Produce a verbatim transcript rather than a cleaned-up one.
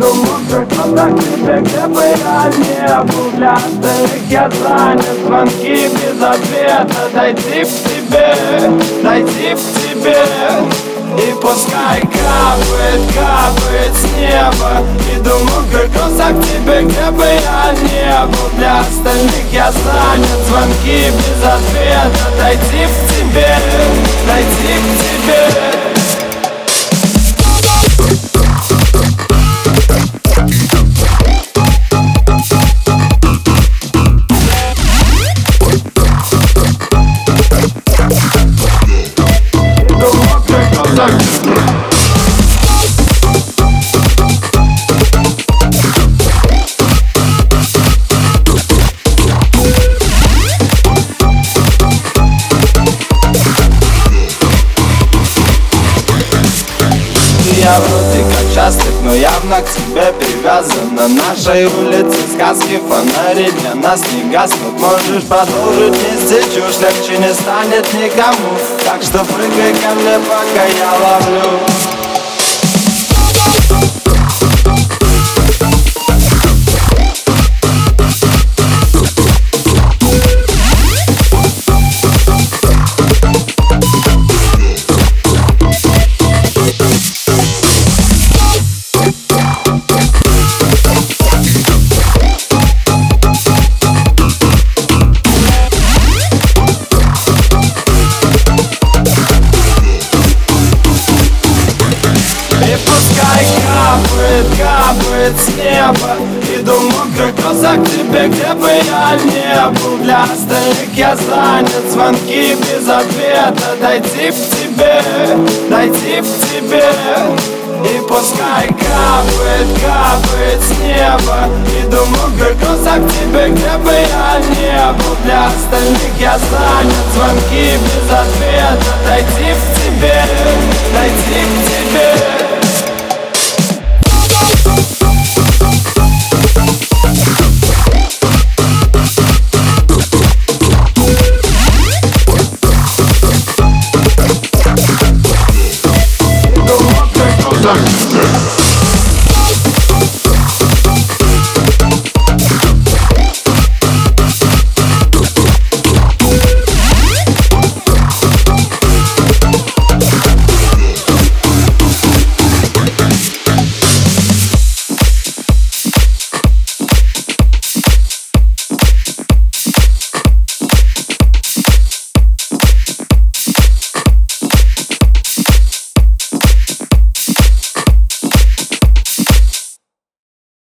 Иду мокрый глаза к тебе, где бы я не был. Для остальных я занят, звонки без ответа. Дойти к тебе, дойти к тебе. И пускай капает, капает с неба. Иду мокрый глаза к тебе, где бы я не был. Для остальных я занят, звонки без ответа. Дойти к тебе, дойти к тебе. Я вроде как счастлив, но явно к тебе привязан. На нашей улице сказки, фонари для нас не гаснут. Можешь продолжить нести чушь, легче не станет никому. Так что прыгай ко мне, пока я ловлю. Капает, капает с неба. Иду мокрый глаза к тебе, где бы я не был. Для остальных я занят, звонки без ответа. Дойти к тебе, дойти к тебе. И пускай капает, капает с неба. Иду мокрый глаза к тебе, где бы я не был. Для остальных я занят, звонки без ответа. Дойти к тебе, дойти к тебе. Suck.